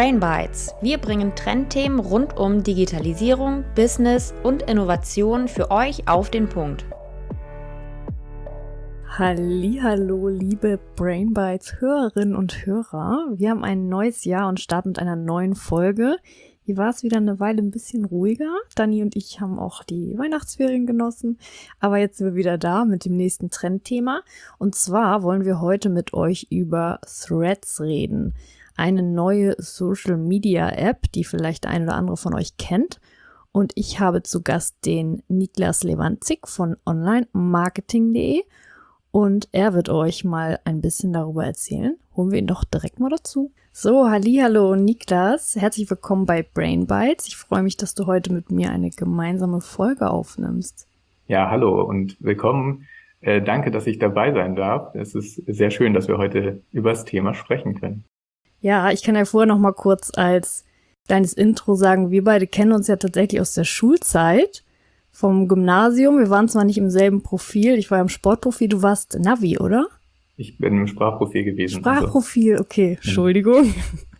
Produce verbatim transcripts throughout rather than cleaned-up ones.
Brain Bites. Wir bringen Trendthemen rund um Digitalisierung, Business und Innovation für euch auf den Punkt. Hallihallo, liebe Brain Bites Hörerinnen und Hörer. Wir haben ein neues Jahr und starten mit einer neuen Folge. Hier war es wieder eine Weile ein bisschen ruhiger. Dani und ich haben auch die Weihnachtsferien genossen. Aber jetzt sind wir wieder da mit dem nächsten Trendthema. Und zwar wollen wir heute mit euch über Threads reden. Eine neue Social-Media-App, die vielleicht der eine oder andere von euch kennt. Und ich habe zu Gast den Niklas Lewandzig von online marketing punkt de. Und er wird euch mal ein bisschen darüber erzählen. Holen wir ihn doch direkt mal dazu. So, hallihallo Niklas, herzlich willkommen bei Brain Bites. Ich freue mich, dass du heute mit mir eine gemeinsame Folge aufnimmst. Ja, hallo und willkommen. Äh, danke, dass ich dabei sein darf. Es ist sehr schön, dass wir heute über das Thema sprechen können. Ja, ich kann ja vorher noch mal kurz als kleines Intro sagen, wir beide kennen uns ja tatsächlich aus der Schulzeit. Vom Gymnasium. Wir waren zwar nicht im selben Profil. Ich war im Sportprofil. Du warst Navi, oder? Ich bin im Sprachprofil gewesen. Sprachprofil, okay. Entschuldigung.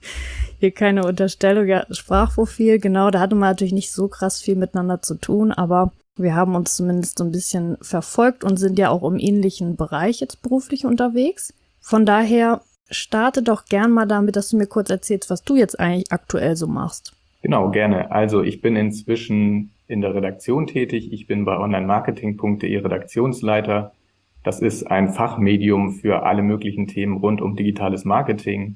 Hier keine Unterstellung. Ja, Sprachprofil, genau. Da hatte man natürlich nicht so krass viel miteinander zu tun, aber wir haben uns zumindest so ein bisschen verfolgt und sind ja auch im ähnlichen Bereich jetzt beruflich unterwegs. Von daher starte doch gern mal damit, dass du mir kurz erzählst, was du jetzt eigentlich aktuell so machst. Genau, gerne. Also ich bin inzwischen in der Redaktion tätig. Ich bin bei online marketing punkt de Redaktionsleiter. Das ist ein Fachmedium für alle möglichen Themen rund um digitales Marketing.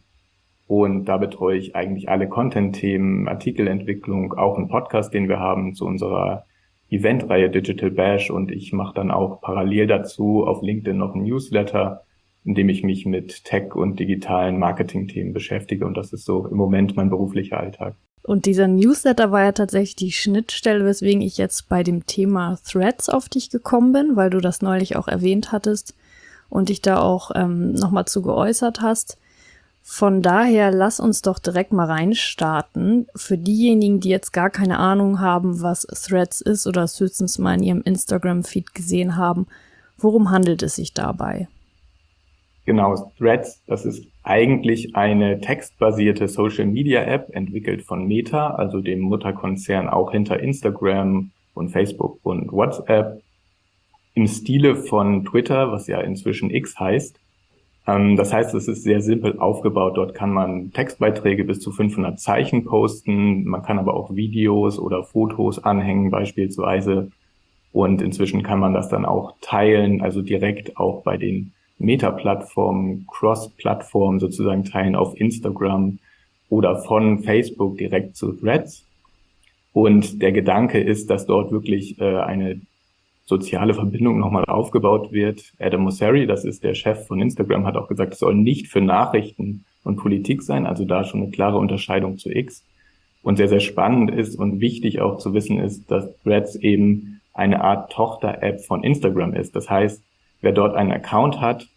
Und da betreue ich eigentlich alle Content-Themen, Artikelentwicklung, auch einen Podcast, den wir haben zu unserer Eventreihe Digital Bash. Und ich mache dann auch parallel dazu auf LinkedIn noch einen Newsletter, in dem ich mich mit Tech und digitalen Marketing-Themen beschäftige. Und das ist so im Moment mein beruflicher Alltag. Und dieser Newsletter war ja tatsächlich die Schnittstelle, weswegen ich jetzt bei dem Thema Threads auf dich gekommen bin, weil du das neulich auch erwähnt hattest und dich da auch ähm, nochmal zu geäußert hast. Von daher lass uns doch direkt mal reinstarten. Für diejenigen, die jetzt gar keine Ahnung haben, was Threads ist oder es höchstens mal in ihrem Instagram-Feed gesehen haben, worum handelt es sich dabei? Genau, Threads, das ist eigentlich eine textbasierte Social-Media-App, entwickelt von Meta, also dem Mutterkonzern auch hinter Instagram und Facebook und WhatsApp, im Stile von Twitter, was ja inzwischen X heißt. Ähm, das heißt, es ist sehr simpel aufgebaut. Dort kann man Textbeiträge bis zu fünfhundert Zeichen posten, man kann aber auch Videos oder Fotos anhängen beispielsweise. Und inzwischen kann man das dann auch teilen, also direkt auch bei den Meta-Plattformen, Cross-Plattformen sozusagen teilen auf Instagram oder von Facebook direkt zu Threads. Und der Gedanke ist, dass dort wirklich äh, eine soziale Verbindung nochmal aufgebaut wird. Adam Mosseri, das ist der Chef von Instagram, hat auch gesagt, es soll nicht für Nachrichten und Politik sein, also da schon eine klare Unterscheidung zu X. Und sehr, sehr spannend ist und wichtig auch zu wissen ist, dass Threads eben eine Art Tochter-App von Instagram ist. Das heißt, wer dort einen Account hat,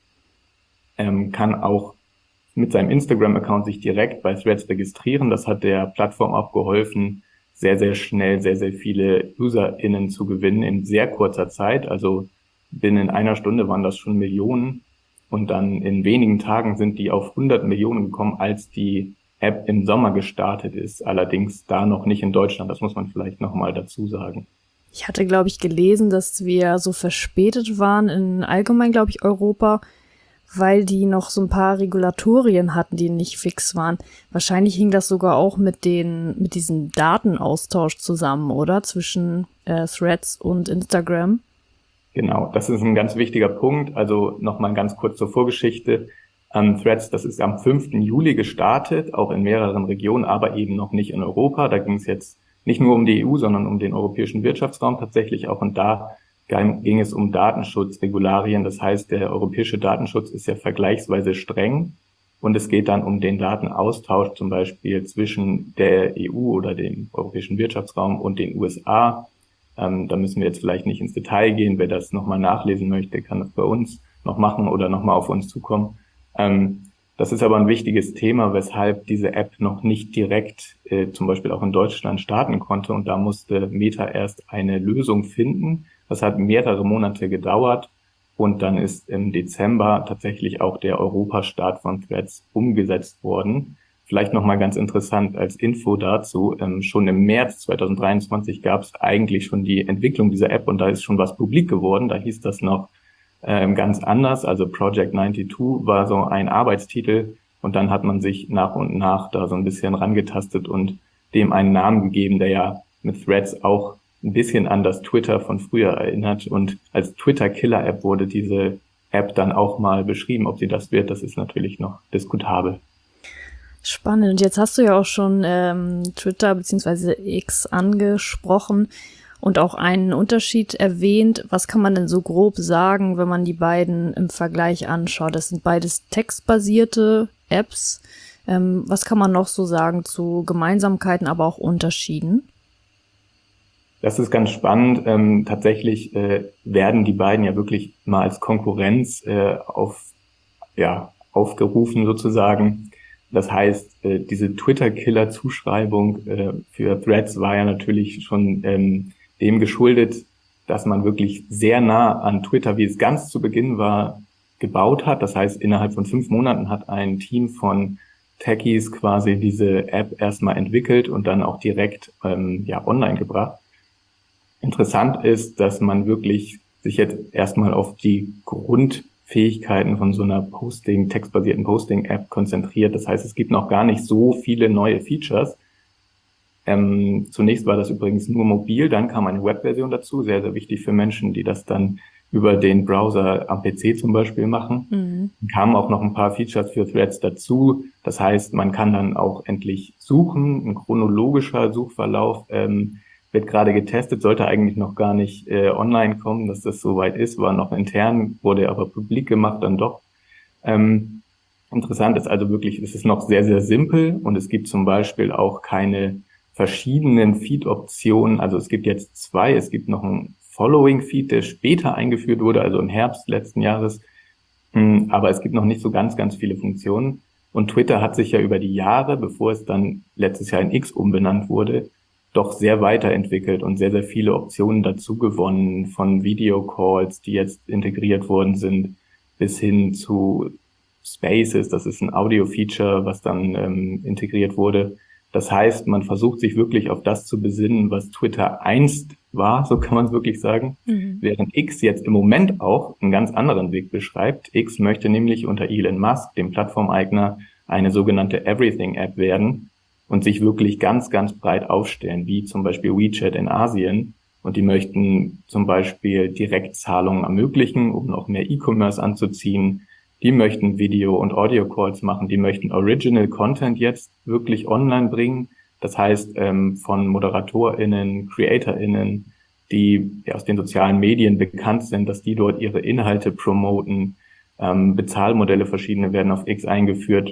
ähm, kann auch mit seinem Instagram-Account sich direkt bei Threads registrieren. Das hat der Plattform auch geholfen, sehr, sehr schnell sehr, sehr viele UserInnen zu gewinnen in sehr kurzer Zeit. Also binnen einer Stunde waren das schon Millionen. Und dann in wenigen Tagen sind die auf hundert Millionen gekommen, als die App im Sommer gestartet ist. Allerdings da noch nicht in Deutschland. Das muss man vielleicht nochmal dazu sagen. Ich hatte, glaube ich, gelesen, dass wir so verspätet waren in allgemein, glaube ich, Europa, weil die noch so ein paar Regulatorien hatten, die nicht fix waren. Wahrscheinlich hing das sogar auch mit den mit diesem Datenaustausch zusammen, oder? Zwischen äh, Threads und Instagram. Genau, das ist ein ganz wichtiger Punkt. Also nochmal ganz kurz zur Vorgeschichte. Ähm, Threads, das ist am fünften Juli gestartet, auch in mehreren Regionen, aber eben noch nicht in Europa. Da ging es jetzt nicht nur um die E U, sondern um den europäischen Wirtschaftsraum tatsächlich auch. Und da ging es um Datenschutzregularien. Das heißt, der europäische Datenschutz ist ja vergleichsweise streng. Und es geht dann um den Datenaustausch zum Beispiel zwischen der E U oder dem europäischen Wirtschaftsraum und den U S A. Ähm, da müssen wir jetzt vielleicht nicht ins Detail gehen. Wer das nochmal nachlesen möchte, kann das bei uns noch machen oder nochmal auf uns zukommen. Ähm, Das ist aber ein wichtiges Thema, weshalb diese App noch nicht direkt äh, zum Beispiel auch in Deutschland starten konnte. Und da musste Meta erst eine Lösung finden. Das hat mehrere Monate gedauert. Und dann ist im Dezember tatsächlich auch der Europastart von Threads umgesetzt worden. vielleicht nochmal ganz interessant als Info dazu, ähm, schon im März zwanzig dreiundzwanzig gab es eigentlich schon die Entwicklung dieser App und da ist schon was publik geworden. Da hieß das noch ähm, ganz anders. Also Project zweiundneunzig war so ein Arbeitstitel und dann hat man sich nach und nach da so ein bisschen rangetastet und dem einen Namen gegeben, der ja mit Threads auch ein bisschen an das Twitter von früher erinnert. Und als Twitter-Killer-App wurde diese App dann auch mal beschrieben. Ob sie das wird, das ist natürlich noch diskutabel. Spannend. Und jetzt hast du ja auch schon ähm, Twitter bzw. X angesprochen und auch einen Unterschied erwähnt. Was kann man denn so grob sagen, wenn man die beiden im Vergleich anschaut? Das sind beides textbasierte Apps. Ähm, was kann man noch so sagen zu Gemeinsamkeiten, aber auch Unterschieden? Das ist ganz spannend. Ähm, tatsächlich äh, werden die beiden ja wirklich mal als Konkurrenz äh, auf, ja, aufgerufen sozusagen. Das heißt, äh, diese Twitter-Killer-Zuschreibung äh, für Threads war ja natürlich schon ähm, dem geschuldet, dass man wirklich sehr nah an Twitter, wie es ganz zu Beginn war, gebaut hat. Das heißt, innerhalb von fünf Monaten hat ein Team von Techies quasi diese App erstmal entwickelt und dann auch direkt ähm, ja online gebracht. Interessant ist, dass man wirklich sich jetzt erstmal auf die Grundfähigkeiten von so einer Posting, textbasierten Posting-App konzentriert. Das heißt, es gibt noch gar nicht so viele neue Features. Ähm, zunächst war das übrigens nur mobil, dann kam eine Webversion dazu, sehr, sehr wichtig für Menschen, die das dann über den Browser am P C zum Beispiel machen. Mhm. Kamen auch noch ein paar Features für Threads dazu. Das heißt, man kann dann auch endlich suchen, ein chronologischer Suchverlauf ähm, wird gerade getestet, sollte eigentlich noch gar nicht äh, online kommen, dass das soweit ist, war noch intern, wurde aber publik gemacht dann doch. Ähm, interessant ist also wirklich, es ist noch sehr, sehr simpel und es gibt zum Beispiel auch keine verschiedenen Feed-Optionen. Also es gibt jetzt zwei, es gibt noch einen Following-Feed, der später eingeführt wurde, also im Herbst letzten Jahres, ähm, aber es gibt noch nicht so ganz, ganz viele Funktionen. Und Twitter hat sich ja über die Jahre, bevor es dann letztes Jahr in X umbenannt wurde, doch sehr weiterentwickelt und sehr, sehr viele Optionen dazu gewonnen, von Video-Calls, die jetzt integriert worden sind, bis hin zu Spaces, das ist ein Audio-Feature, was dann ähm, integriert wurde. Das heißt, man versucht sich wirklich auf das zu besinnen, was Twitter einst war, so kann man es wirklich sagen, mhm. während X jetzt im Moment auch einen ganz anderen Weg beschreibt. X möchte nämlich unter Elon Musk, dem Plattformeigner, eine sogenannte Everything-App werden und sich wirklich ganz, ganz breit aufstellen, wie zum Beispiel WeChat in Asien. Und die möchten zum Beispiel Direktzahlungen ermöglichen, um noch mehr E-Commerce anzuziehen. Die möchten Video- und Audio-Calls machen. Die möchten Original Content jetzt wirklich online bringen. Das heißt, ähm, von ModeratorInnen, CreatorInnen, die ja aus den sozialen Medien bekannt sind, dass die dort ihre Inhalte promoten. Ähm, Bezahlmodelle verschiedene werden auf X eingeführt.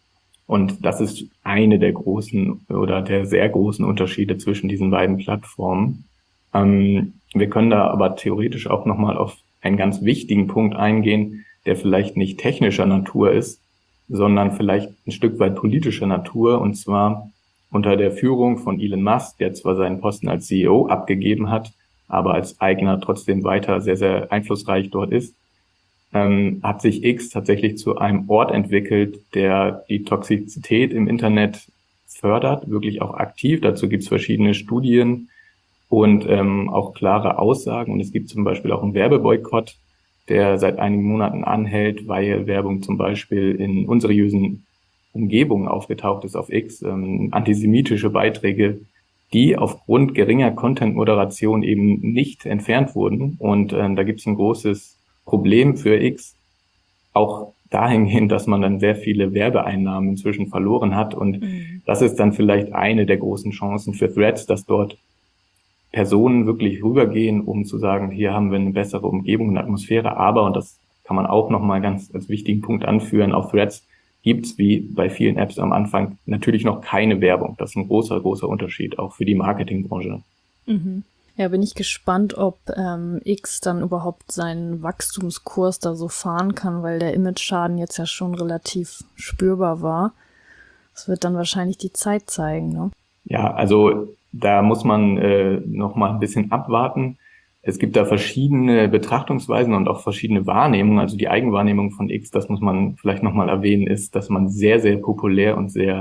Und das ist eine der großen oder der sehr großen Unterschiede zwischen diesen beiden Plattformen. Ähm, wir können da aber theoretisch auch nochmal auf einen ganz wichtigen Punkt eingehen, der vielleicht nicht technischer Natur ist, sondern vielleicht ein Stück weit politischer Natur. Und zwar unter der Führung von Elon Musk, der zwar seinen Posten als C E O abgegeben hat, aber als Eigner trotzdem weiter sehr, sehr einflussreich dort ist, Ähm, hat sich X tatsächlich zu einem Ort entwickelt, der die Toxizität im Internet fördert, wirklich auch aktiv. Dazu gibt es verschiedene Studien und ähm, auch klare Aussagen. Und es gibt zum Beispiel auch einen Werbeboykott, der seit einigen Monaten anhält, weil Werbung zum Beispiel in unseriösen Umgebungen aufgetaucht ist auf X, ähm, antisemitische Beiträge, die aufgrund geringer Content-Moderation eben nicht entfernt wurden. Und ähm, da gibt es ein großes Problem für X, auch dahingehend, dass man dann sehr viele Werbeeinnahmen inzwischen verloren hat. Und mhm. das ist dann vielleicht eine der großen Chancen für Threads, dass dort Personen wirklich rübergehen, um zu sagen, hier haben wir eine bessere Umgebung und Atmosphäre. Aber, und das kann man auch nochmal ganz als wichtigen Punkt anführen, auf Threads gibt es wie bei vielen Apps am Anfang natürlich noch keine Werbung. Das ist ein großer, großer Unterschied, auch für die Marketingbranche. Mhm. Ja, bin ich gespannt, ob ähm, X dann überhaupt seinen Wachstumskurs da so fahren kann, weil der Image-Schaden jetzt ja schon relativ spürbar war. Das wird dann wahrscheinlich die Zeit zeigen, ne? Ja, also da muss man äh, noch mal ein bisschen abwarten. Es gibt da verschiedene Betrachtungsweisen und auch verschiedene Wahrnehmungen. Also die Eigenwahrnehmung von X, das muss man vielleicht noch mal erwähnen, ist, dass man sehr, sehr populär und sehr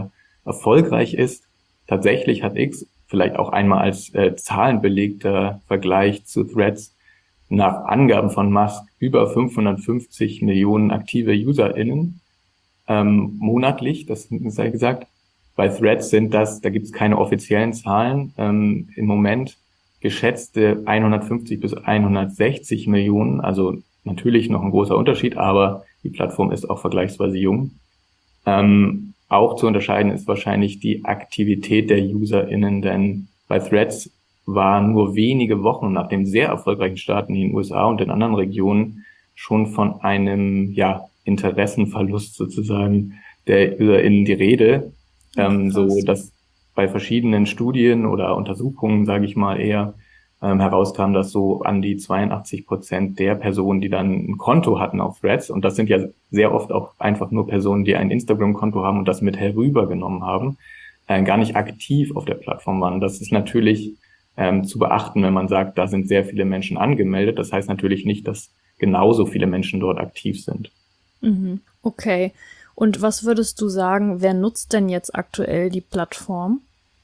erfolgreich ist. Tatsächlich hat X, vielleicht auch einmal als äh, zahlenbelegter Vergleich zu Threads, nach Angaben von Musk über fünfhundertfünfzig Millionen aktive UserInnen ähm, monatlich, das sei gesagt. Bei Threads sind das, da gibt es keine offiziellen Zahlen, ähm, im Moment geschätzte hundertfünfzig bis hundertsechzig Millionen, also natürlich noch ein großer Unterschied, aber die Plattform ist auch vergleichsweise jung. Ähm, auch zu unterscheiden ist wahrscheinlich die Aktivität der UserInnen, denn bei Threads war nur wenige Wochen nach dem sehr erfolgreichen Start in den U S A und in anderen Regionen schon von einem ja Interessenverlust sozusagen der UserInnen die Rede, ähm, so dass bei verschiedenen Studien oder Untersuchungen, sage ich mal eher, ähm, herauskam, dass so an die zweiundachtzig Prozent der Personen, die dann ein Konto hatten auf Threads, und das sind ja sehr oft auch einfach nur Personen, die ein Instagram-Konto haben und das mit herübergenommen haben, äh, gar nicht aktiv auf der Plattform waren. Das ist natürlich ähm, zu beachten, wenn man sagt, da sind sehr viele Menschen angemeldet. Das heißt natürlich nicht, dass genauso viele Menschen dort aktiv sind. Mhm. Okay. Und was würdest du sagen, wer nutzt denn jetzt aktuell die Plattform?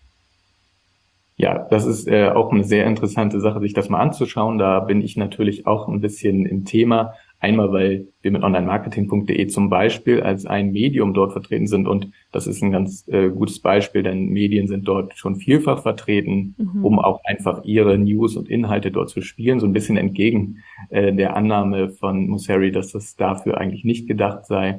Ja, das ist äh, auch eine sehr interessante Sache, sich das mal anzuschauen. Da bin ich natürlich auch ein bisschen im Thema. Einmal, weil wir mit online marketing punkt de zum Beispiel als ein Medium dort vertreten sind. Und das ist ein ganz äh, gutes Beispiel, denn Medien sind dort schon vielfach vertreten, mhm. um auch einfach ihre News und Inhalte dort zu spielen. So ein bisschen entgegen äh, der Annahme von Mosseri, dass das dafür eigentlich nicht gedacht sei.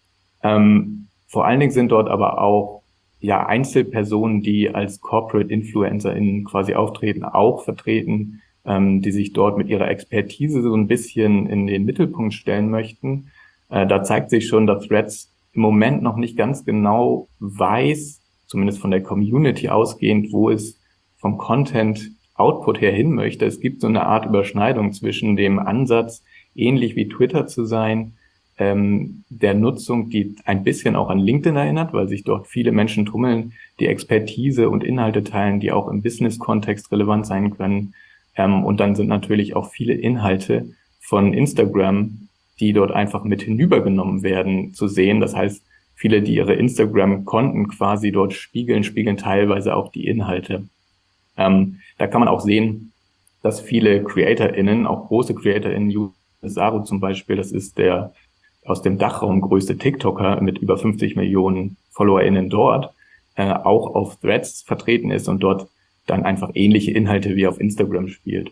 Ähm, vor allen Dingen sind dort aber auch ja Einzelpersonen, die als Corporate InfluencerInnen quasi auftreten, auch vertreten, ähm, die sich dort mit ihrer Expertise so ein bisschen in den Mittelpunkt stellen möchten. Äh, da zeigt sich schon, dass Threads im Moment noch nicht ganz genau weiß, zumindest von der Community ausgehend, wo es vom Content-Output her hin möchte. Es gibt so eine Art Überschneidung zwischen dem Ansatz, ähnlich wie Twitter zu sein, Ähm, der Nutzung, die ein bisschen auch an LinkedIn erinnert, weil sich dort viele Menschen tummeln, die Expertise und Inhalte teilen, die auch im Business-Kontext relevant sein können. Ähm, und dann sind natürlich auch viele Inhalte von Instagram, die dort einfach mit hinübergenommen werden, zu sehen. Das heißt, viele, die ihre Instagram-Konten quasi dort spiegeln, spiegeln teilweise auch die Inhalte. Ähm, da kann man auch sehen, dass viele CreatorInnen, auch große CreatorInnen, Saru zum Beispiel, das ist der aus dem Dachraum größte TikToker mit über fünfzig Millionen FollowerInnen dort, äh, auch auf Threads vertreten ist und dort dann einfach ähnliche Inhalte wie auf Instagram spielt.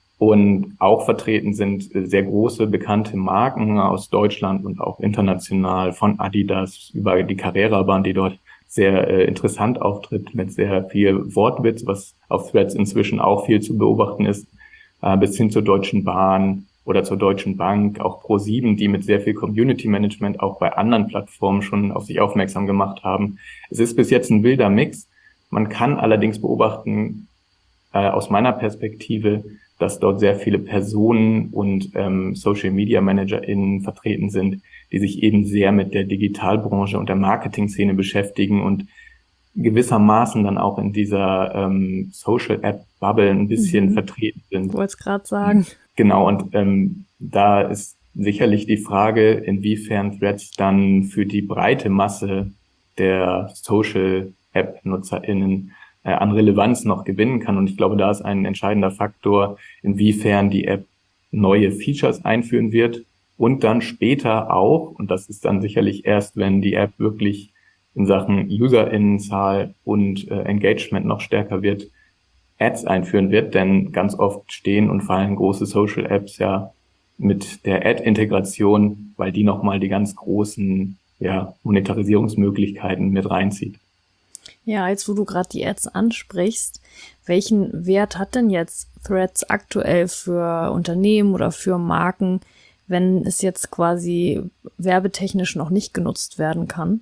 Und auch vertreten sind sehr große, bekannte Marken aus Deutschland und auch international, von Adidas über die Carrera-Bahn, die dort sehr äh, interessant auftritt, mit sehr viel Wortwitz, was auf Threads inzwischen auch viel zu beobachten ist, äh, bis hin zur Deutschen Bahn oder zur Deutschen Bank, auch Pro sieben, die mit sehr viel Community Management auch bei anderen Plattformen schon auf sich aufmerksam gemacht haben. Es ist bis jetzt ein wilder Mix. Man kann allerdings beobachten, äh, aus meiner Perspektive, dass dort sehr viele Personen und ähm, Social Media ManagerInnen vertreten sind, die sich eben sehr mit der Digitalbranche und der Marketing-Szene beschäftigen und gewissermaßen dann auch in dieser ähm, Social-App-Bubble ein bisschen mhm. vertreten sind. Ich wollte es gerade sagen. Genau, und ähm, da ist sicherlich die Frage, inwiefern Threads dann für die breite Masse der Social-App-NutzerInnen äh, an Relevanz noch gewinnen kann. Und ich glaube, da ist ein entscheidender Faktor, inwiefern die App neue Features einführen wird und dann später auch, und das ist dann sicherlich erst, wenn die App wirklich in Sachen UserInnenzahl und äh, Engagement noch stärker wird, Ads einführen wird, denn ganz oft stehen und fallen große Social-Apps ja mit der Ad-Integration, weil die nochmal die ganz großen ja, Monetarisierungsmöglichkeiten mit reinzieht. Ja, jetzt wo du gerade die Ads ansprichst, welchen Wert hat denn jetzt Threads aktuell für Unternehmen oder für Marken, wenn es jetzt quasi werbetechnisch noch nicht genutzt werden kann?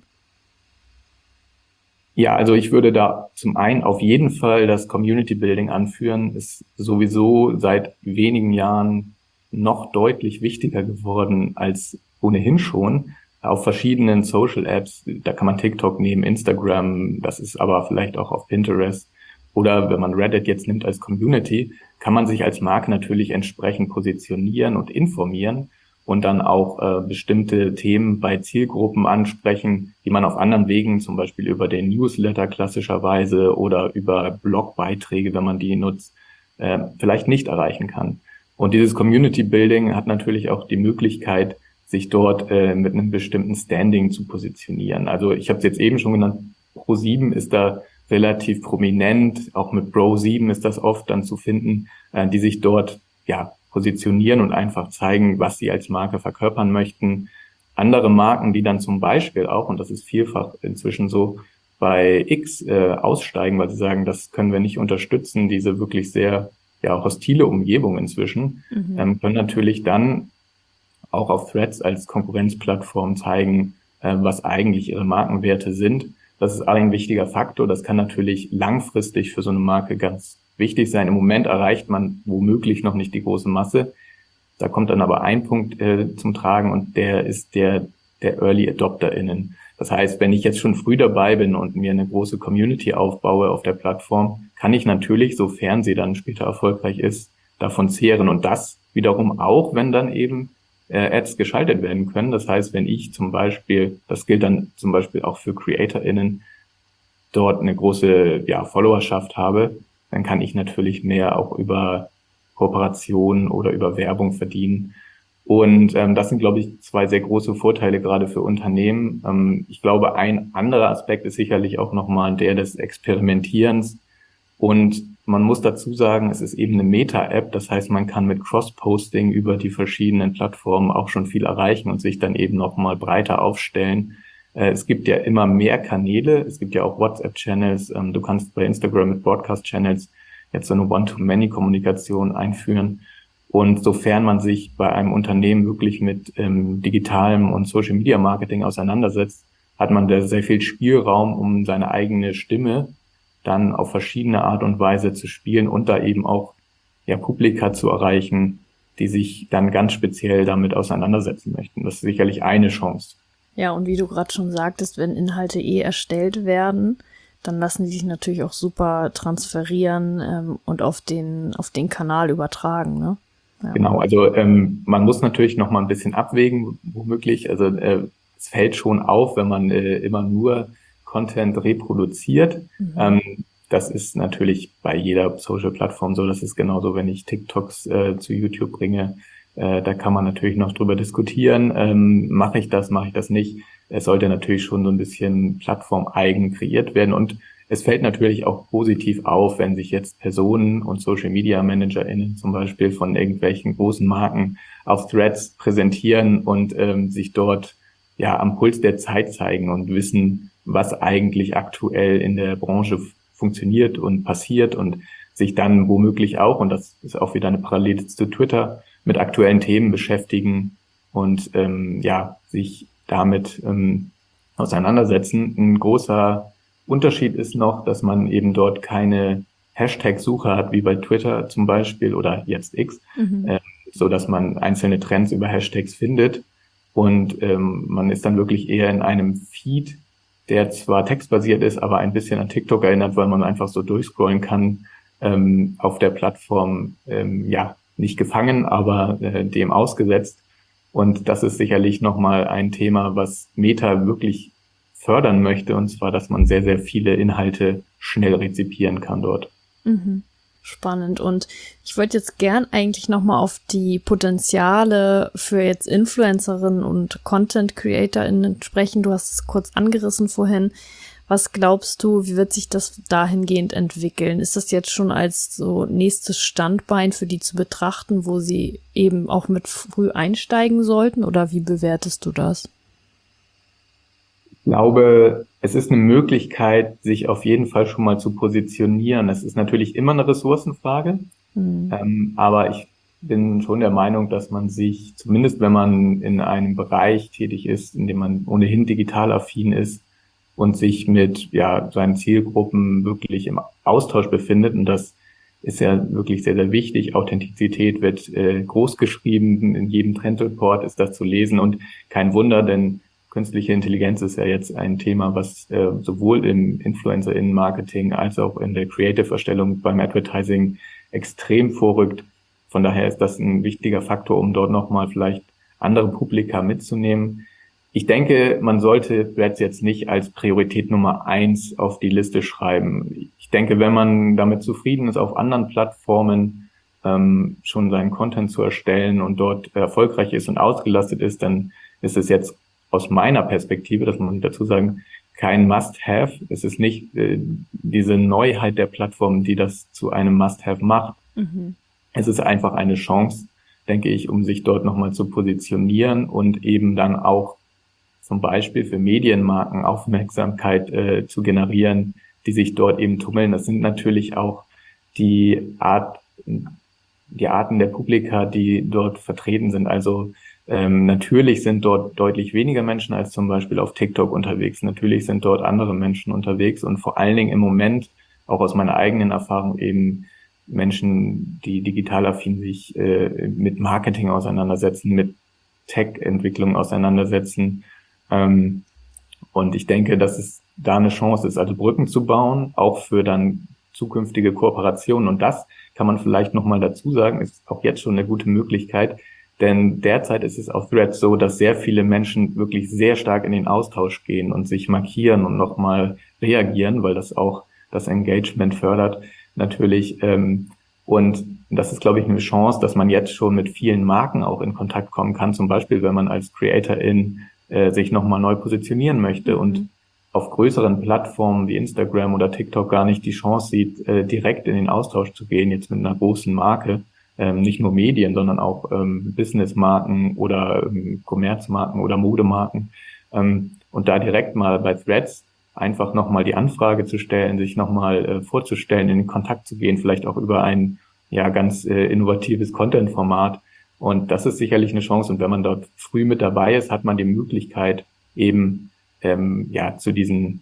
Ja, also ich würde da zum einen auf jeden Fall das Community Building anführen, ist sowieso seit wenigen Jahren noch deutlich wichtiger geworden als ohnehin schon. Auf verschiedenen Social Apps, da kann man TikTok nehmen, Instagram, das ist aber vielleicht auch auf Pinterest oder wenn man Reddit jetzt nimmt als Community, kann man sich als Marke natürlich entsprechend positionieren und informieren. und dann auch äh, bestimmte Themen bei Zielgruppen ansprechen, die man auf anderen Wegen, zum Beispiel über den Newsletter klassischerweise oder über Blogbeiträge, wenn man die nutzt, äh, vielleicht nicht erreichen kann. Und dieses Community Building hat natürlich auch die Möglichkeit, sich dort äh, mit einem bestimmten Standing zu positionieren. Also ich habe es jetzt eben schon genannt, ProSieben ist da relativ prominent, auch mit Bro sieben ist das oft dann zu finden, äh, die sich dort ja positionieren und einfach zeigen, was sie als Marke verkörpern möchten. Andere Marken, die dann zum Beispiel auch, und das ist vielfach inzwischen so, bei X äh, aussteigen, weil sie sagen, das können wir nicht unterstützen, diese wirklich sehr ja hostile Umgebung inzwischen, mhm. ähm, können natürlich dann auch auf Threads als Konkurrenzplattform zeigen, äh, was eigentlich ihre Markenwerte sind. Das ist ein wichtiger Faktor. Das kann natürlich langfristig für so eine Marke ganz wichtig sein. Im Moment erreicht man womöglich noch nicht die große Masse. Da kommt dann aber ein Punkt äh, zum Tragen und der ist der der Early AdopterInnen. Das heißt, wenn ich jetzt schon früh dabei bin und mir eine große Community aufbaue auf der Plattform, kann ich natürlich, sofern sie dann später erfolgreich ist, davon zehren. Und das wiederum auch, wenn dann eben äh, Ads geschaltet werden können. Das heißt, wenn ich zum Beispiel, das gilt dann zum Beispiel auch für CreatorInnen, dort eine große ja, Followerschaft habe, dann kann ich natürlich mehr auch über Kooperationen oder über Werbung verdienen. Und ähm, das sind, glaube ich, zwei sehr große Vorteile gerade für Unternehmen. Ähm, ich glaube, ein anderer Aspekt ist sicherlich auch nochmal der des Experimentierens. Und man muss dazu sagen, es ist eben eine Meta-App. Das heißt, man kann mit Cross-Posting über die verschiedenen Plattformen auch schon viel erreichen und sich dann eben nochmal breiter aufstellen. Äh, es gibt ja immer mehr Kanäle. Es gibt ja auch WhatsApp-Channels. Ähm, du kannst bei Instagram mit Broadcast-Channels jetzt so eine One-to-Many-Kommunikation einführen. Und sofern man sich bei einem Unternehmen wirklich mit ähm, digitalem und Social-Media-Marketing auseinandersetzt, hat man da sehr viel Spielraum, um seine eigene Stimme dann auf verschiedene Art und Weise zu spielen und da eben auch ja Publika zu erreichen, die sich dann ganz speziell damit auseinandersetzen möchten. Das ist sicherlich eine Chance. Ja, und wie du gerade schon sagtest, wenn Inhalte eh erstellt werden, dann lassen die sich natürlich auch super transferieren ähm, und auf den auf den Kanal übertragen, ne? Ja. Genau, also ähm, man muss natürlich noch mal ein bisschen abwägen, womöglich. Also äh, es fällt schon auf, wenn man äh, immer nur Content reproduziert. Mhm. Ähm, das ist natürlich bei jeder Social-Plattform so. Das ist genauso, wenn ich TikToks äh, zu YouTube bringe. Äh, da kann man natürlich noch drüber diskutieren. Ähm, mache ich das, mache ich das nicht? Es sollte natürlich schon so ein bisschen plattformeigen kreiert werden. Und es fällt natürlich auch positiv auf, wenn sich jetzt Personen und Social-Media-ManagerInnen zum Beispiel von irgendwelchen großen Marken auf Threads präsentieren und ähm, sich dort ja am Puls der Zeit zeigen und wissen, was eigentlich aktuell in der Branche f- funktioniert und passiert und sich dann womöglich auch, und das ist auch wieder eine Parallele zu Twitter, mit aktuellen Themen beschäftigen und ähm, ja sich damit ähm, auseinandersetzen. Ein großer Unterschied ist noch, dass man eben dort keine Hashtag-Suche hat, wie bei Twitter zum Beispiel oder jetzt X, mhm. äh, so dass man einzelne Trends über Hashtags findet. Und ähm, man ist dann wirklich eher in einem Feed, der zwar textbasiert ist, aber ein bisschen an TikTok erinnert, weil man einfach so durchscrollen kann, ähm, auf der Plattform, ähm, ja, nicht gefangen, aber äh, dem ausgesetzt. Und das ist sicherlich nochmal ein Thema, was Meta wirklich fördern möchte, und zwar, dass man sehr, sehr viele Inhalte schnell rezipieren kann dort. Mhm. Spannend. Und ich wollte jetzt gern eigentlich nochmal auf die Potenziale für jetzt Influencerinnen und Content-CreatorInnen sprechen. Du hast es kurz angerissen vorhin. Was glaubst du, wie wird sich das dahingehend entwickeln? Ist das jetzt schon als so nächstes Standbein für die zu betrachten, wo sie eben auch mit früh einsteigen sollten? Oder wie bewertest du das? Ich glaube, es ist eine Möglichkeit, sich auf jeden Fall schon mal zu positionieren. Es ist natürlich immer eine Ressourcenfrage, mhm. ähm, aber ich bin schon der Meinung, dass man sich, zumindest wenn man in einem Bereich tätig ist, in dem man ohnehin digital affin ist und sich mit ja seinen Zielgruppen wirklich im Austausch befindet, und das ist ja wirklich sehr, sehr wichtig. Authentizität wird äh, groß geschrieben, in jedem Trendreport ist das zu lesen, und kein Wunder, denn künstliche Intelligenz ist ja jetzt ein Thema, was äh, sowohl im InfluencerInnen-Marketing als auch in der Creative-Erstellung beim Advertising extrem vorrückt. Von daher ist das ein wichtiger Faktor, um dort nochmal vielleicht andere Publika mitzunehmen. Ich denke, man sollte Threads jetzt nicht als Priorität Nummer eins auf die Liste schreiben. Ich denke, wenn man damit zufrieden ist, auf anderen Plattformen ähm, schon seinen Content zu erstellen und dort erfolgreich ist und ausgelastet ist, dann ist es jetzt aus meiner Perspektive, das muss ich dazu sagen, kein Must-Have. Es ist nicht äh, diese Neuheit der Plattform, die das zu einem Must-Have macht. Mhm. Es ist einfach eine Chance, denke ich, um sich dort nochmal zu positionieren und eben dann auch zum Beispiel für Medienmarken Aufmerksamkeit äh, zu generieren, die sich dort eben tummeln. Das sind natürlich auch die Art, die Arten der Publika, die dort vertreten sind. Also ähm, natürlich sind dort deutlich weniger Menschen als zum Beispiel auf TikTok unterwegs. Natürlich sind dort andere Menschen unterwegs und vor allen Dingen im Moment, auch aus meiner eigenen Erfahrung, eben Menschen, die digital affin sich äh, mit Marketing auseinandersetzen, mit Tech-Entwicklung auseinandersetzen. Ähm, und ich denke, dass es da eine Chance ist, also Brücken zu bauen, auch für dann zukünftige Kooperationen. Und das kann man vielleicht nochmal dazu sagen, ist auch jetzt schon eine gute Möglichkeit. Denn derzeit ist es auf Threads so, dass sehr viele Menschen wirklich sehr stark in den Austausch gehen und sich markieren und nochmal reagieren, weil das auch das Engagement fördert natürlich. Ähm, und das ist, glaube ich, eine Chance, dass man jetzt schon mit vielen Marken auch in Kontakt kommen kann. Zum Beispiel, wenn man als Creatorin äh, sich nochmal neu positionieren möchte mhm. und auf größeren Plattformen wie Instagram oder TikTok gar nicht die Chance sieht, äh, direkt in den Austausch zu gehen, jetzt mit einer großen Marke. Ähm, nicht nur Medien, sondern auch ähm, Businessmarken oder ähm, Kommerzmarken oder Modemarken. Ähm, und da direkt mal bei Threads einfach nochmal die Anfrage zu stellen, sich nochmal äh, vorzustellen, in Kontakt zu gehen, vielleicht auch über ein ja ganz äh, innovatives Content-Format. Und das ist sicherlich eine Chance. Und wenn man dort früh mit dabei ist, hat man die Möglichkeit, eben ähm, ja zu diesen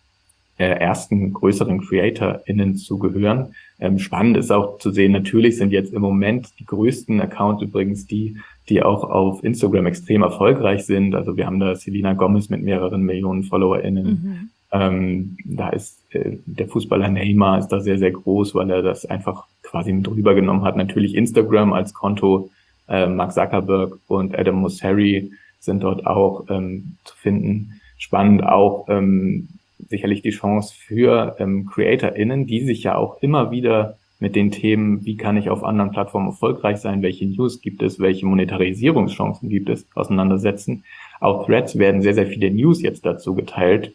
äh, ersten größeren CreatorInnen zu gehören. Ähm, spannend ist auch zu sehen, natürlich sind jetzt im Moment die größten Accounts übrigens die, die auch auf Instagram extrem erfolgreich sind. Also wir haben da Selena Gomez mit mehreren Millionen FollowerInnen. Mhm. Ähm, da ist äh, der Fußballer Neymar ist da sehr, sehr groß, weil er das einfach quasi mit rübergenommen hat. Natürlich Instagram als Konto, äh, Mark Zuckerberg und Adam Mosseri sind dort auch ähm, zu finden. Spannend auch ähm, sicherlich die Chance für ähm, CreatorInnen, die sich ja auch immer wieder mit den Themen, wie kann ich auf anderen Plattformen erfolgreich sein, welche News gibt es, welche Monetarisierungschancen gibt es, auseinandersetzen. Auf Threads werden sehr, sehr viele News jetzt dazu geteilt,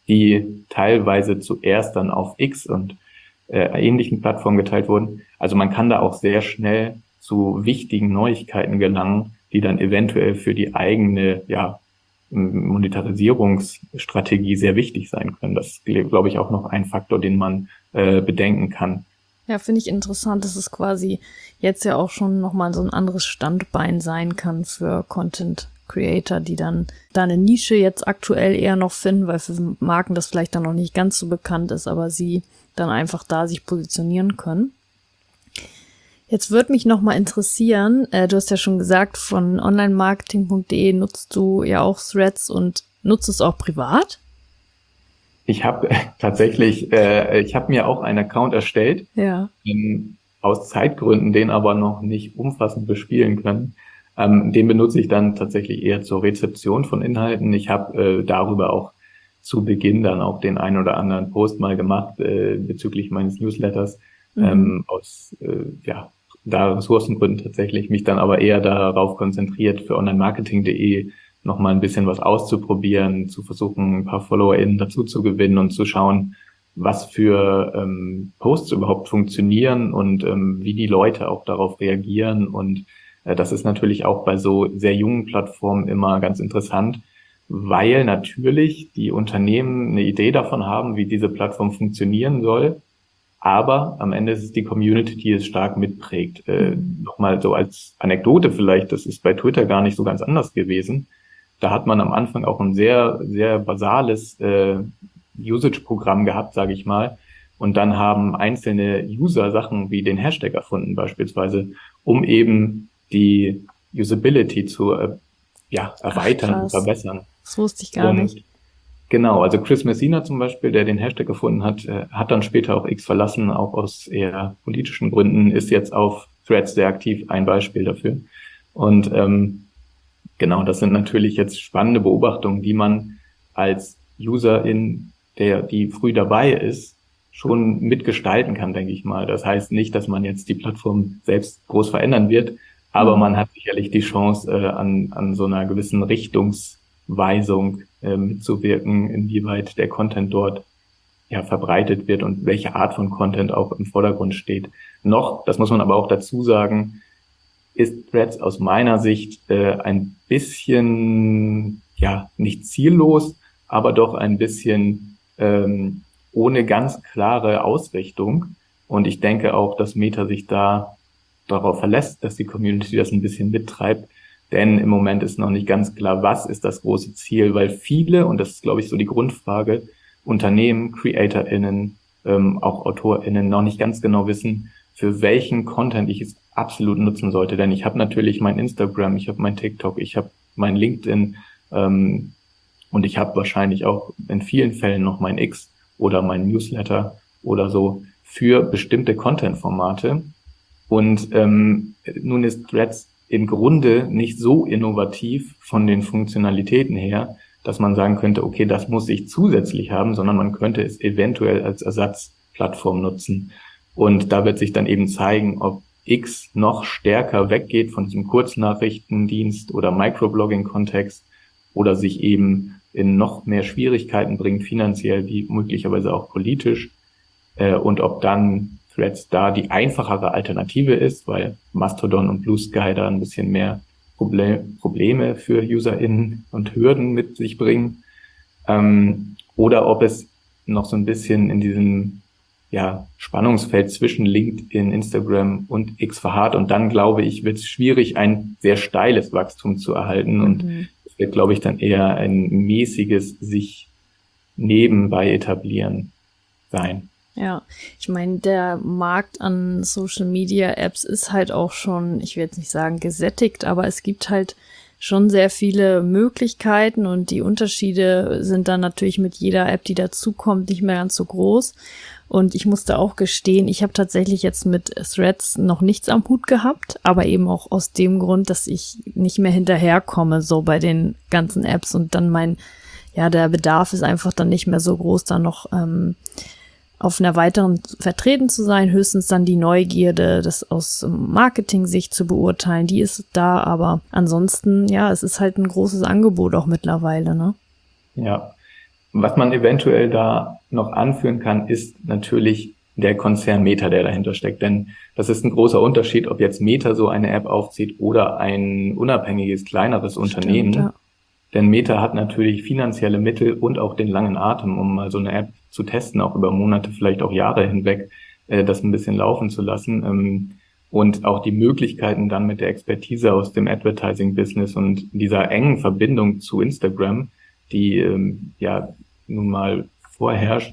die teilweise zuerst dann auf X und äh, ähnlichen Plattformen geteilt wurden. Also man kann da auch sehr schnell zu wichtigen Neuigkeiten gelangen, die dann eventuell für die eigene, ja, Monetarisierungsstrategie sehr wichtig sein können. Das ist, glaube ich, auch noch ein Faktor, den man äh, bedenken kann. Ja, finde ich interessant, dass es quasi jetzt ja auch schon nochmal so ein anderes Standbein sein kann für Content Creator, die dann da eine Nische jetzt aktuell eher noch finden, weil für Marken das vielleicht dann noch nicht ganz so bekannt ist, aber sie dann einfach da sich positionieren können. Jetzt würde mich noch mal interessieren, äh, du hast ja schon gesagt, von online marketing punkt de nutzt du ja auch Threads und nutzt es auch privat? Ich habe äh, tatsächlich, äh, ich habe mir auch einen Account erstellt, ja. ähm, aus Zeitgründen, den aber noch nicht umfassend bespielen können. Ähm, den benutze ich dann tatsächlich eher zur Rezeption von Inhalten. Ich habe äh, darüber auch zu Beginn dann auch den einen oder anderen Post mal gemacht äh, bezüglich meines Newsletters, mhm. ähm, aus äh, ja da Ressourcengründen tatsächlich, mich dann aber eher darauf konzentriert, für online marketing punkt de noch mal ein bisschen was auszuprobieren, zu versuchen, ein paar FollowerInnen dazu zu gewinnen und zu schauen, was für ähm, Posts überhaupt funktionieren und ähm, wie die Leute auch darauf reagieren. Und äh, das ist natürlich auch bei so sehr jungen Plattformen immer ganz interessant, weil natürlich die Unternehmen eine Idee davon haben, wie diese Plattform funktionieren soll. Aber am Ende ist es die Community, die es stark mitprägt. Äh, nochmal so als Anekdote vielleicht, das ist bei Twitter gar nicht so ganz anders gewesen. Da hat man am Anfang auch ein sehr, sehr basales äh, Usage-Programm gehabt, sage ich mal. Und dann haben einzelne User Sachen wie den Hashtag erfunden beispielsweise, um eben die Usability zu äh, ja, erweitern Ach, und verbessern. Das wusste ich gar und, nicht. Genau, also Chris Messina zum Beispiel, der den Hashtag gefunden hat, äh, hat dann später auch X verlassen, auch aus eher politischen Gründen, ist jetzt auf Threads sehr aktiv, ein Beispiel dafür. Und ähm, Genau, das sind natürlich jetzt spannende Beobachtungen, die man als Userin, der die früh dabei ist, schon mitgestalten kann, denke ich mal. Das heißt nicht, dass man jetzt die Plattform selbst groß verändern wird, aber mhm. man hat sicherlich die Chance, äh, an, an so einer gewissen Richtungsweisung äh, mitzuwirken, inwieweit der Content dort ja verbreitet wird und welche Art von Content auch im Vordergrund steht. Noch, das muss man aber auch dazu sagen, ist Threads aus meiner Sicht äh, ein bisschen, ja, nicht ziellos, aber doch ein bisschen ähm, ohne ganz klare Ausrichtung. Und ich denke auch, dass Meta sich da darauf verlässt, dass die Community das ein bisschen mittreibt. Denn im Moment ist noch nicht ganz klar, was ist das große Ziel, weil viele, und das ist, glaube ich, so die Grundfrage, Unternehmen, CreatorInnen, ähm, auch AutorInnen noch nicht ganz genau wissen, für welchen Content ich es absolut nutzen sollte. Denn ich habe natürlich mein Instagram, ich habe mein TikTok, ich habe mein LinkedIn ähm, und ich habe wahrscheinlich auch in vielen Fällen noch mein X oder mein Newsletter oder so für bestimmte Content-Formate. Und ähm, nun ist Threads im Grunde nicht so innovativ von den Funktionalitäten her, dass man sagen könnte, okay, das muss ich zusätzlich haben, sondern man könnte es eventuell als Ersatzplattform nutzen. Und da wird sich dann eben zeigen, ob X noch stärker weggeht von diesem Kurznachrichtendienst oder Microblogging-Kontext oder sich eben in noch mehr Schwierigkeiten bringt, finanziell wie möglicherweise auch politisch. Äh, und ob dann Threads da die einfachere Alternative ist, weil Mastodon und Blue Sky da ein bisschen mehr Problem, Probleme für UserInnen und Hürden mit sich bringen. Ähm, oder ob es noch so ein bisschen in diesem ja, Spannungsfeld zwischen LinkedIn, Instagram und X verharrt. Und dann, glaube ich, wird es schwierig, ein sehr steiles Wachstum zu erhalten. Mhm. Und es wird, glaube ich, dann eher ein mäßiges sich nebenbei etablieren sein. Ja, ich meine, der Markt an Social-Media-Apps ist halt auch schon, ich will jetzt nicht sagen gesättigt, aber es gibt halt schon sehr viele Möglichkeiten und die Unterschiede sind dann natürlich mit jeder App, die dazukommt, nicht mehr ganz so groß. Und ich musste auch gestehen, ich habe tatsächlich jetzt mit Threads noch nichts am Hut gehabt, aber eben auch aus dem Grund, dass ich nicht mehr hinterherkomme, so bei den ganzen Apps und dann mein, ja, der Bedarf ist einfach dann nicht mehr so groß, da noch ähm, auf einer weiteren vertreten zu sein, höchstens dann die Neugierde, das aus Marketing-Sicht zu beurteilen, die ist da, aber ansonsten, ja, es ist halt ein großes Angebot auch mittlerweile, ne? Ja, was man eventuell da noch anführen kann, ist natürlich der Konzern Meta, der dahinter steckt, denn das ist ein großer Unterschied, ob jetzt Meta so eine App aufzieht oder ein unabhängiges, kleineres Unternehmen. Stimmt, ja. Denn Meta hat natürlich finanzielle Mittel und auch den langen Atem, um mal so eine App zu testen, auch über Monate, vielleicht auch Jahre hinweg, äh, das ein bisschen laufen zu lassen. Ähm, und auch die Möglichkeiten dann mit der Expertise aus dem Advertising-Business und dieser engen Verbindung zu Instagram, die ähm, ja nun mal vorherrscht,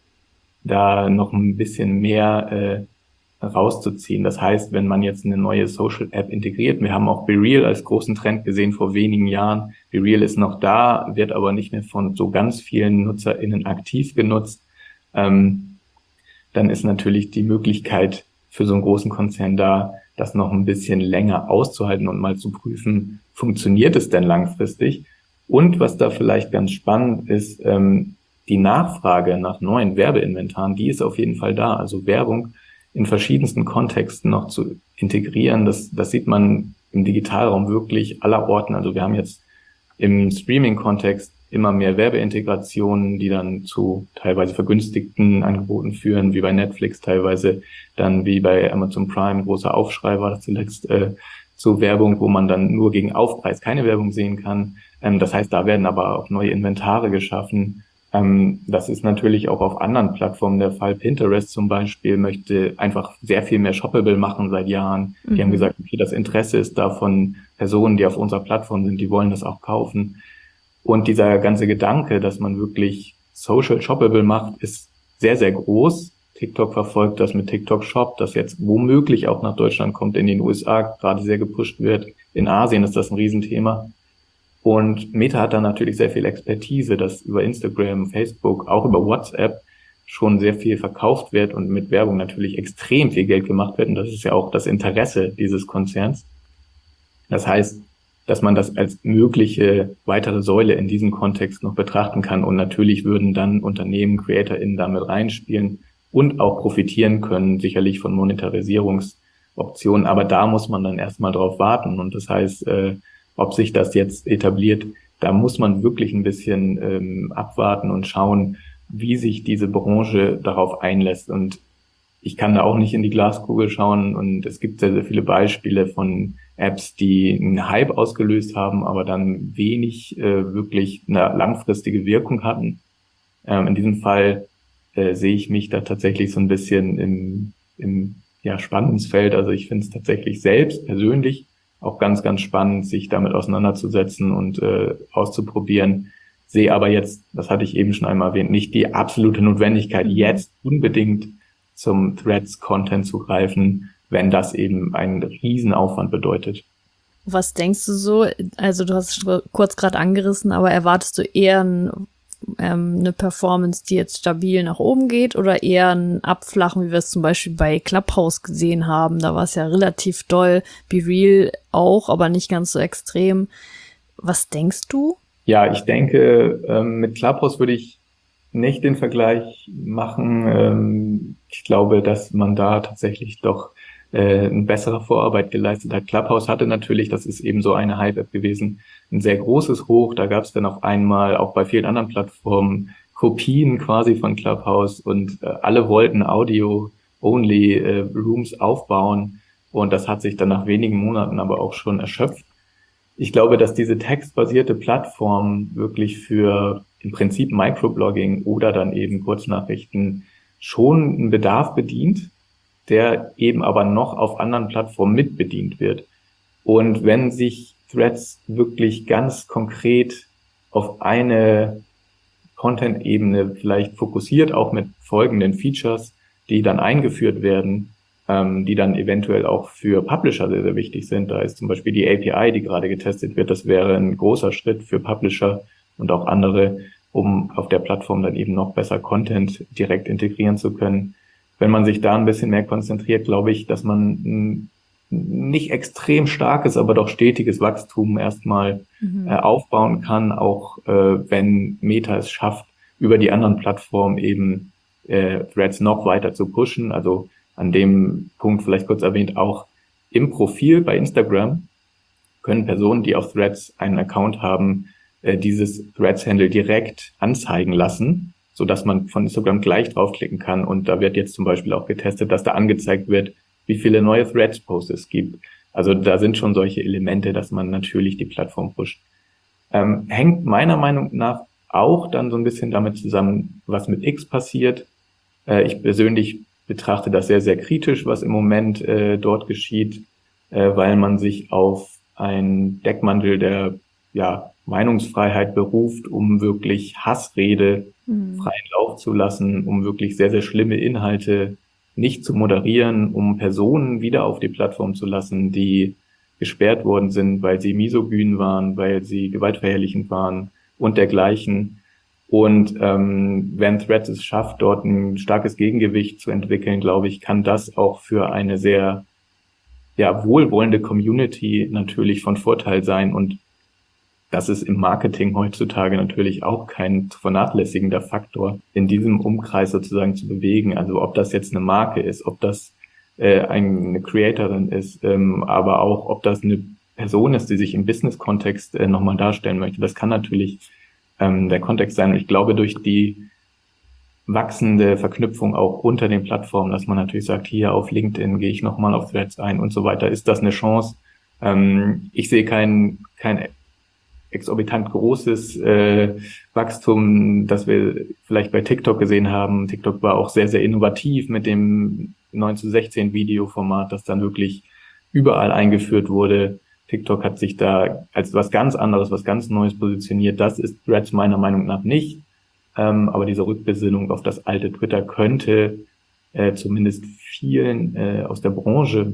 da noch ein bisschen mehr äh, rauszuziehen. Das heißt, wenn man jetzt eine neue Social-App integriert, wir haben auch BeReal als großen Trend gesehen vor wenigen Jahren. BeReal ist noch da, wird aber nicht mehr von so ganz vielen NutzerInnen aktiv genutzt. Ähm, dann ist natürlich die Möglichkeit für so einen großen Konzern da, das noch ein bisschen länger auszuhalten und mal zu prüfen, funktioniert es denn langfristig? Und was da vielleicht ganz spannend ist, ähm, die Nachfrage nach neuen Werbeinventaren, die ist auf jeden Fall da. Also Werbung in verschiedensten Kontexten noch zu integrieren, das, das sieht man im Digitalraum wirklich aller Orten. Also wir haben jetzt im Streaming-Kontext immer mehr Werbeintegrationen, die dann zu teilweise vergünstigten Angeboten führen, wie bei Netflix, teilweise dann wie bei Amazon Prime, großer Aufschrei war das zuletzt äh, zu Werbung, wo man dann nur gegen Aufpreis keine Werbung sehen kann. Ähm, das heißt, da werden aber auch neue Inventare geschaffen. Ähm, das ist natürlich auch auf anderen Plattformen der Fall. Pinterest zum Beispiel möchte einfach sehr viel mehr shoppable machen seit Jahren. Die mhm. haben gesagt, okay, das Interesse ist da von Personen, die auf unserer Plattform sind, die wollen das auch kaufen. Und dieser ganze Gedanke, dass man wirklich social shoppable macht, ist sehr, sehr groß. TikTok verfolgt das mit TikTok Shop, das jetzt womöglich auch nach Deutschland kommt, in den U S A gerade sehr gepusht wird. In Asien ist das ein Riesenthema. Und Meta hat da natürlich sehr viel Expertise, dass über Instagram, Facebook, auch über WhatsApp schon sehr viel verkauft wird und mit Werbung natürlich extrem viel Geld gemacht wird. Und das ist ja auch das Interesse dieses Konzerns. Das heißt, dass man das als mögliche weitere Säule in diesem Kontext noch betrachten kann. Und natürlich würden dann Unternehmen, CreatorInnen damit reinspielen und auch profitieren können, sicherlich von Monetarisierungsoptionen. Aber da muss man dann erstmal drauf warten. Und das heißt, äh, ob sich das jetzt etabliert, da muss man wirklich ein bisschen ähm, abwarten und schauen, wie sich diese Branche darauf einlässt. Und ich kann da auch nicht in die Glaskugel schauen. Und es gibt sehr, sehr viele Beispiele von Apps, die einen Hype ausgelöst haben, aber dann wenig äh, wirklich eine langfristige Wirkung hatten. Ähm, in diesem Fall äh, sehe ich mich da tatsächlich so ein bisschen im, im ja, Spannungsfeld. Also ich finde es tatsächlich selbst persönlich auch ganz, ganz spannend, sich damit auseinanderzusetzen und äh, auszuprobieren. Sehe aber jetzt, das hatte ich eben schon einmal erwähnt, nicht die absolute Notwendigkeit, jetzt unbedingt zum Threads-Content zu greifen, wenn das eben einen Riesenaufwand bedeutet. Was denkst du so? Also du hast es kurz gerade angerissen, aber erwartest du eher ein, ähm, eine Performance, die jetzt stabil nach oben geht oder eher ein Abflachen, wie wir es zum Beispiel bei Clubhouse gesehen haben? Da war es ja relativ doll, Be Real auch, aber nicht ganz so extrem. Was denkst du? Ja, ich denke, ähm, mit Clubhouse würde ich nicht den Vergleich machen. Ähm, ich glaube, dass man da tatsächlich doch äh, eine bessere Vorarbeit geleistet hat. Clubhouse hatte natürlich, das ist eben so eine Hype-App gewesen, ein sehr großes Hoch. Da gab es dann auf einmal auch bei vielen anderen Plattformen Kopien quasi von Clubhouse und äh, alle wollten Audio-only äh, Rooms aufbauen und das hat sich dann nach wenigen Monaten aber auch schon erschöpft. Ich glaube, dass diese textbasierte Plattform wirklich für im Prinzip Microblogging oder dann eben Kurznachrichten schon einen Bedarf bedient, der eben aber noch auf anderen Plattformen mitbedient wird. Und wenn sich Threads wirklich ganz konkret auf eine Content-Ebene vielleicht fokussiert, auch mit folgenden Features, die dann eingeführt werden, ähm, die dann eventuell auch für Publisher sehr, sehr wichtig sind. Da ist zum Beispiel die A P I, die gerade getestet wird. Das wäre ein großer Schritt für Publisher und auch andere, um auf der Plattform dann eben noch besser Content direkt integrieren zu können. Wenn man sich da ein bisschen mehr konzentriert, glaube ich, dass man ein nicht extrem starkes, aber doch stetiges Wachstum erstmal mhm. äh, aufbauen kann, auch äh, wenn Meta es schafft, über die anderen Plattformen eben äh, Threads noch weiter zu pushen. Also an dem Punkt vielleicht kurz erwähnt, auch im Profil bei Instagram können Personen, die auf Threads einen Account haben, äh, dieses Threads-Handle direkt anzeigen lassen, so dass man von Instagram gleich draufklicken kann. Und da wird jetzt zum Beispiel auch getestet, dass da angezeigt wird, wie viele neue Threads-Posts es gibt. Also da sind schon solche Elemente, dass man natürlich die Plattform pusht. Ähm, hängt meiner Meinung nach auch dann so ein bisschen damit zusammen, was mit X passiert. Äh, ich persönlich betrachte das sehr, sehr kritisch, was im Moment äh, dort geschieht, äh, weil man sich auf einen Deckmantel der ja, Meinungsfreiheit beruft, um wirklich Hassrede mhm. freien Lauf zu lassen, um wirklich sehr, sehr schlimme Inhalte nicht zu moderieren, um Personen wieder auf die Plattform zu lassen, die gesperrt worden sind, weil sie misogyn waren, weil sie gewaltverherrlichend waren und dergleichen. Und ähm, wenn Threads es schafft, dort ein starkes Gegengewicht zu entwickeln, glaube ich, kann das auch für eine sehr ja wohlwollende Community natürlich von Vorteil sein. Und das ist im Marketing heutzutage natürlich auch kein zu vernachlässigender Faktor, in diesem Umkreis sozusagen zu bewegen. Also ob das jetzt eine Marke ist, ob das äh, eine Creatorin ist, ähm, aber auch ob das eine Person ist, die sich im Business-Kontext äh, nochmal darstellen möchte. Das kann natürlich ähm, der Kontext sein. Und ich glaube, durch die wachsende Verknüpfung auch unter den Plattformen, dass man natürlich sagt, hier auf LinkedIn gehe ich nochmal auf Threads ein und so weiter, ist das eine Chance. Ähm, ich sehe kein kein exorbitant großes äh, Wachstum, das wir vielleicht bei TikTok gesehen haben. TikTok war auch sehr, sehr innovativ mit dem neun zu sechzehn Videoformat, das dann wirklich überall eingeführt wurde. TikTok hat sich da als was ganz anderes, was ganz Neues positioniert. Das ist Threads meiner Meinung nach nicht. Ähm, aber diese Rückbesinnung auf das alte Twitter könnte äh, zumindest vielen äh, aus der Branche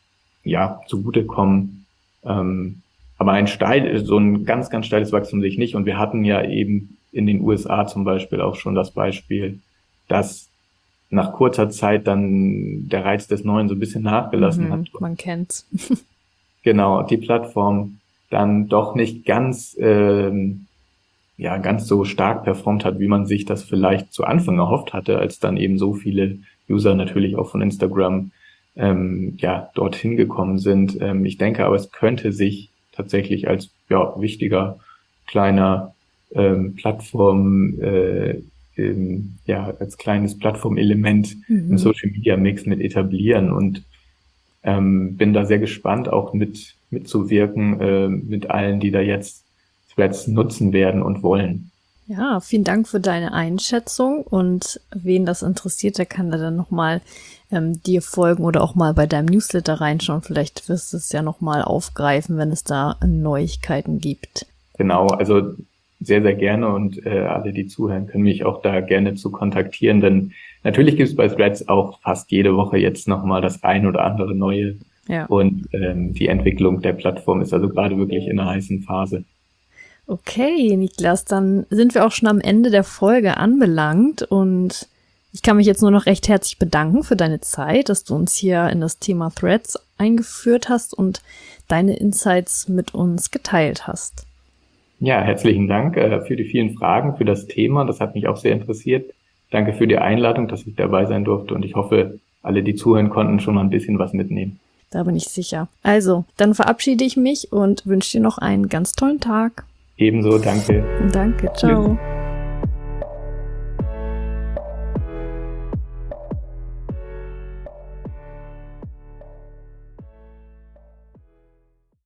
ja zugutekommen. Ähm, Aber ein steil, so ein ganz, ganz steiles Wachstum sehe ich nicht. Und wir hatten ja eben in den U S A zum Beispiel auch schon das Beispiel, dass nach kurzer Zeit dann der Reiz des Neuen so ein bisschen nachgelassen mhm, hat. Man kennt's. Genau, die Plattform dann doch nicht ganz, ähm, ja, ganz so stark performt hat, wie man sich das vielleicht zu Anfang erhofft hatte, als dann eben so viele User natürlich auch von Instagram ähm, ja dorthin gekommen sind. Ähm, ich denke aber, es könnte sich tatsächlich als ja wichtiger kleiner ähm, Plattform äh, ähm, ja als kleines Plattformelement Mhm. im Social Media Mix mit etablieren und ähm, bin da sehr gespannt, auch mit mitzuwirken äh, mit allen, die da jetzt Threads nutzen werden und wollen. Ja, vielen Dank für deine Einschätzung und wen das interessiert, der kann da dann nochmal ähm, dir folgen oder auch mal bei deinem Newsletter reinschauen. Vielleicht wirst du es ja nochmal aufgreifen, wenn es da Neuigkeiten gibt. Genau, also sehr, sehr gerne und äh, alle, die zuhören, können mich auch da gerne zu kontaktieren, denn natürlich gibt es bei Threads auch fast jede Woche jetzt nochmal das ein oder andere Neue Ja. und ähm, die Entwicklung der Plattform ist also gerade wirklich in einer heißen Phase. Okay, Niklas, dann sind wir auch schon am Ende der Folge anbelangt und ich kann mich jetzt nur noch recht herzlich bedanken für deine Zeit, dass du uns hier in das Thema Threads eingeführt hast und deine Insights mit uns geteilt hast. Ja, herzlichen Dank äh, für die vielen Fragen, für das Thema. Das hat mich auch sehr interessiert. Danke für die Einladung, dass ich dabei sein durfte und ich hoffe, alle, die zuhören konnten, schon mal ein bisschen was mitnehmen. Da bin ich sicher. Also, dann verabschiede ich mich und wünsche dir noch einen ganz tollen Tag. Ebenso, danke. Danke, ciao. Tschüss.